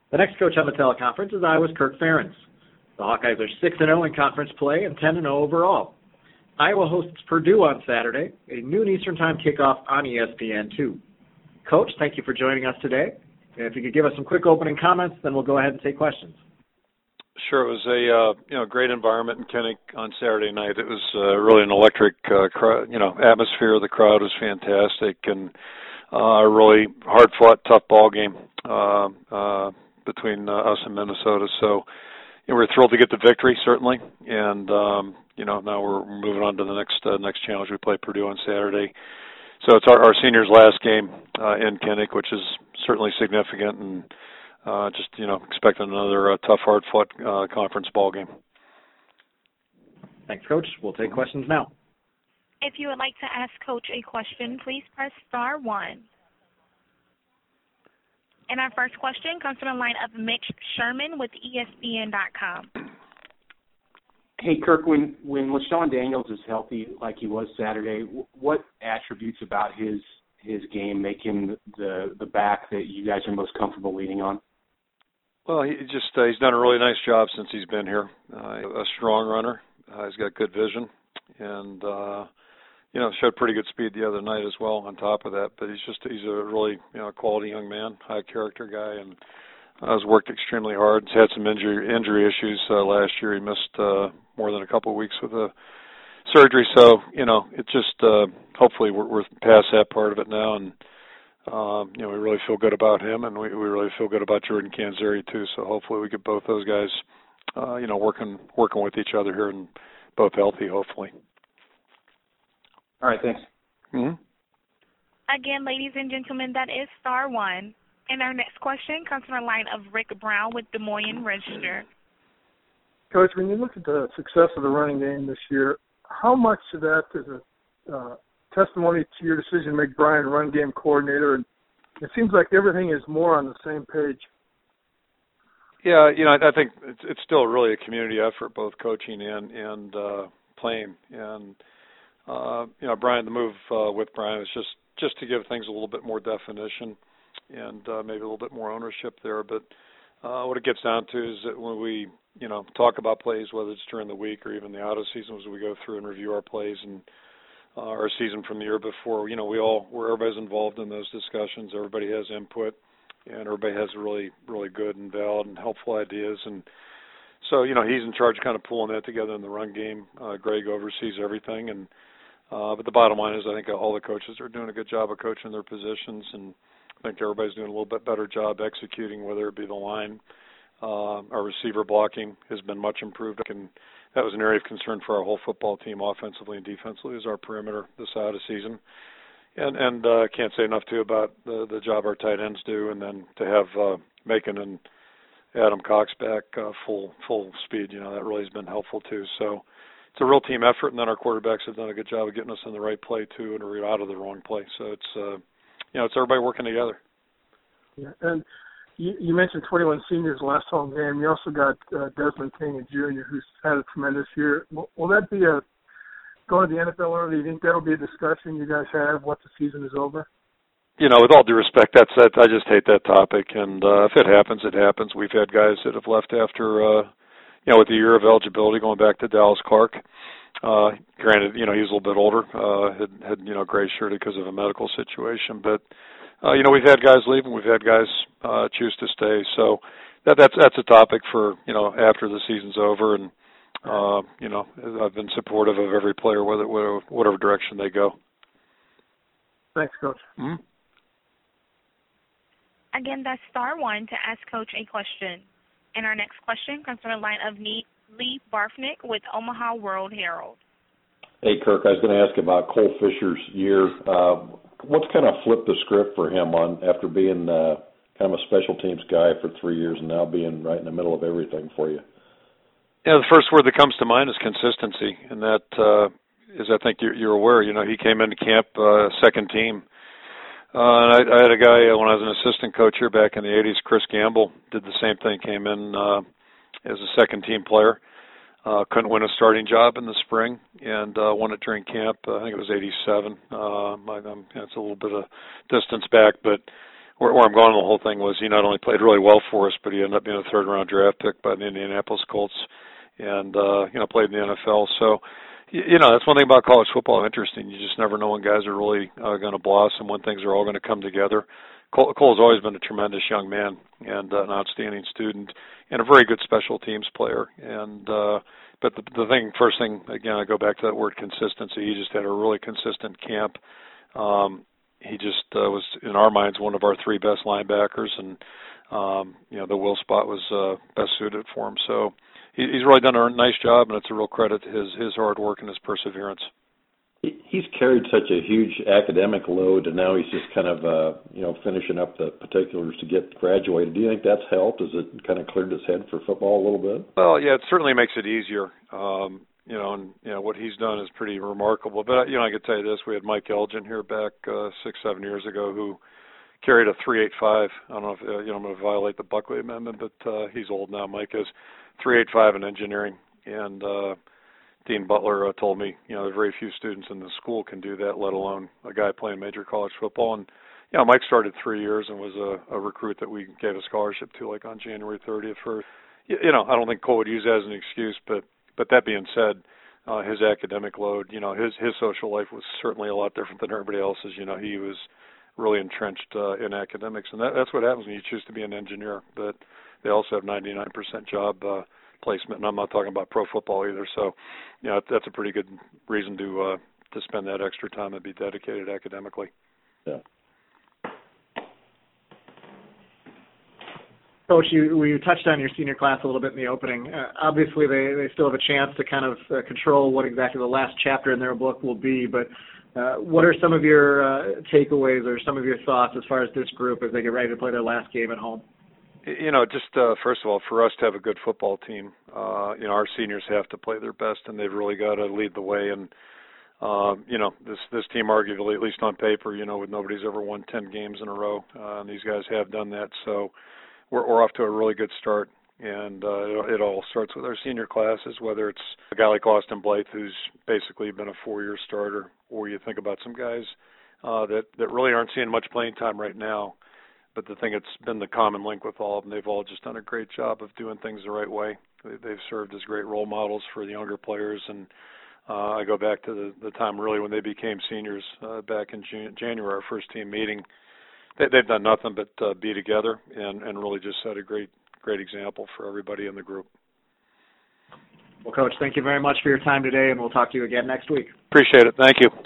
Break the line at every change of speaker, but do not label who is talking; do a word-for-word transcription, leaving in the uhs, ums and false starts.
The next coach on the teleconference is Iowa's Kirk Ferentz. The Hawkeyes are six and oh in conference play and ten and oh overall. Iowa hosts Purdue on Saturday, a noon Eastern Time kickoff on E S P N two. Coach, thank you for joining us today. If you could give us some quick opening comments, then we'll go ahead and take questions.
Sure. It was a uh, you know great environment in Kinnick on Saturday night. It was uh, really an electric uh, crowd, you know atmosphere. The crowd was fantastic, and uh, a really hard-fought, tough ball game uh, uh, between uh, us and Minnesota. So you know, we're thrilled to get the victory, certainly, and um, you know now we're moving on to the next uh, next challenge. We play Purdue on Saturday. So it's our, our seniors' last game uh, in Kinnick, which is certainly significant, and uh, just, you know, expecting another uh, tough, hard-fought uh, conference ball game.
Thanks, Coach. We'll take questions now.
If you would like to ask Coach a question, please press star one. And our first question comes from the line of Mitch Sherman with E S P N dot com.
Hey, Kirk, when, when LaShawn Daniels is healthy like he was Saturday, what attributes about his his game make him the, the back that you guys are most comfortable leaning on?
Well, he just uh, he's done a really nice job since he's been here. Uh, a strong runner. Uh, he's got good vision, and uh, you know showed pretty good speed the other night as well. On top of that, but he's just he's a really you know quality young man, high character guy, and uh, has worked extremely hard. He's had some injury injury issues uh, last year. He missed uh, more than a couple of weeks with a surgery, so you know it just uh, hopefully we're, we're past that part of it now, and. Um, you know, we really feel good about him, and we, we really feel good about Jordan Canzeri too. So hopefully we get both those guys, uh, you know, working working with each other here and both healthy, hopefully.
All right, thanks.
Mm-hmm.
Again, ladies and gentlemen, that is star one. And our next question comes from the line of Rick Brown with Des Moines Register.
Coach, when you look at the success of the running game this year, how much of that is a uh, testimony to your decision to make Brian run game coordinator? And it seems like everything is more on the same page.
Yeah, you know, I, I think it's, it's still really a community effort, both coaching and and uh, playing. And uh, you know, Brian, the move uh, with Brian is just just to give things a little bit more definition and uh, maybe a little bit more ownership there. But uh, what it gets down to is that when we you know talk about plays, whether it's during the week or even the out of season, as we go through and review our plays and Uh, our season from the year before, you know, we all, where everybody's involved in those discussions, everybody has input, and everybody has really, really good and valid and helpful ideas. And so, you know, he's in charge of kind of pulling that together in the run game. Uh, Greg oversees everything. And uh, but the bottom line is I think all the coaches are doing a good job of coaching their positions, and I think everybody's doing a little bit better job executing, whether it be the line. Uh, our receiver blocking has been much improved, and that was an area of concern for our whole football team, offensively and defensively, is our perimeter this out of season. And and uh, can't say enough too about the the job our tight ends do, and then to have uh, Macon and Adam Cox back uh, full full speed, you know, that really has been helpful too. So it's a real team effort, and then our quarterbacks have done a good job of getting us in the right play too, and we're out of the wrong play. So it's uh, you know, it's everybody working together.
Yeah, and You, you mentioned twenty-one seniors last home game. You also got uh, Desmond King, a junior, who's had a tremendous year. Will, will that be a going to the N F L early? Do you think that'll be a discussion you guys have once the season is over?
You know, with all due respect, that's that. I just hate that topic. And uh, if it happens, it happens. We've had guys that have left after, uh, you know, with the year of eligibility, going back to Dallas Clark. Uh, granted, you know, he was a little bit older, uh, had, had you know, gray shirted because of a medical situation, but. Uh, you know, we've had guys leave and we've had guys uh, choose to stay. So that, that's that's a topic for, you know, after the season's over. And, uh, you know, I've been supportive of every player, whether, whatever, whatever direction they go.
Thanks, Coach.
Mm-hmm.
Again, that's star one to ask Coach a question. And our next question comes from the line of Lee Barfnick with Omaha World Herald.
Hey, Kirk, I was going to ask about Cole Fisher's year. Uh, What's kind of flipped the script for him on after being uh, kind of a special teams guy for three years and now being right in the middle of everything for you?
Yeah, the first word that comes to mind is consistency, and that uh, is, I think you're, you're aware. You know, he came into camp uh, second team. Uh, and I, I had a guy uh, when I was an assistant coach here back in the eighties, Chris Gamble, did the same thing. Came in uh, as a second team player. Uh, couldn't win a starting job in the spring and uh, won it during camp. Uh, I think it was eighty-seven. Uh, my, um, it's a little bit of distance back, but where, where I'm going with the whole thing was he not only played really well for us, but he ended up being a third round draft pick by the Indianapolis Colts, and uh, you know played in the N F L. So you, you know that's one thing about college football. Interesting. You just never know when guys are really uh, going to blossom, when things are all going to come together. Cole, Cole's always been a tremendous young man and uh, an outstanding student and a very good special teams player. And uh, but the, the thing, first thing, again, I go back to that word consistency. He just had a really consistent camp. Um, he just uh, was, in our minds, one of our three best linebackers, and um, you know the will spot was uh, best suited for him. So he, he's really done a nice job, and it's a real credit to his his hard work and his perseverance.
He's carried such a huge academic load, and now he's just kind of, uh, you know, finishing up the particulars to get graduated. Do you think that's helped? Has it kind of cleared his head for football a little bit?
Well, yeah, it certainly makes it easier. Um, you know, and you know what he's done is pretty remarkable. But you know, I could tell you this: we had Mike Elgin here back uh, six, seven years ago, who carried a three eight five. I don't know if uh, you know I'm going to violate the Buckley Amendment, but uh, he's old now. Mike is three eight five in engineering, and uh, Dean Butler uh, told me, you know, there are very few students in the school can do that, let alone a guy playing major college football. And, you know, Mike started three years and was a, a recruit that we gave a scholarship to, like, on January thirtieth. For, you know, I don't think Cole would use that as an excuse, but but that being said, uh, his academic load, you know, his, his social life was certainly a lot different than everybody else's. You know, he was really entrenched uh, in academics, and that, that's what happens when you choose to be an engineer. But they also have ninety-nine percent job uh placement, and I'm not talking about pro football either. So, you know, that's a pretty good reason to uh, to spend that extra time and be dedicated academically.
Yeah.
Coach, you, we touched on your senior class a little bit in the opening. Uh, obviously, they, they still have a chance to kind of uh, control what exactly the last chapter in their book will be, but uh, what are some of your uh, takeaways or some of your thoughts as far as this group as they get ready to play their last game at home?
You know, just uh, first of all, for us to have a good football team, uh, you know, our seniors have to play their best, and they've really got to lead the way. And uh, you know, this this team, arguably, at least on paper, you know, with nobody's ever won ten games in a row, uh, and these guys have done that. So we're, we're off to a really good start, and uh, it, it all starts with our senior classes. Whether it's a guy like Austin Blythe, who's basically been a four-year starter, or you think about some guys uh, that that really aren't seeing much playing time right now. But the thing that's been the common link with all of them, they've all just done a great job of doing things the right way. They've served as great role models for the younger players. And uh, I go back to the, the time really when they became seniors uh, back in June, January, our first team meeting. They, they've done nothing but uh, be together and, and really just set a great, great example for everybody in the group.
Well, Coach, thank you very much for your time today, and we'll talk to you again next week.
Appreciate it. Thank you.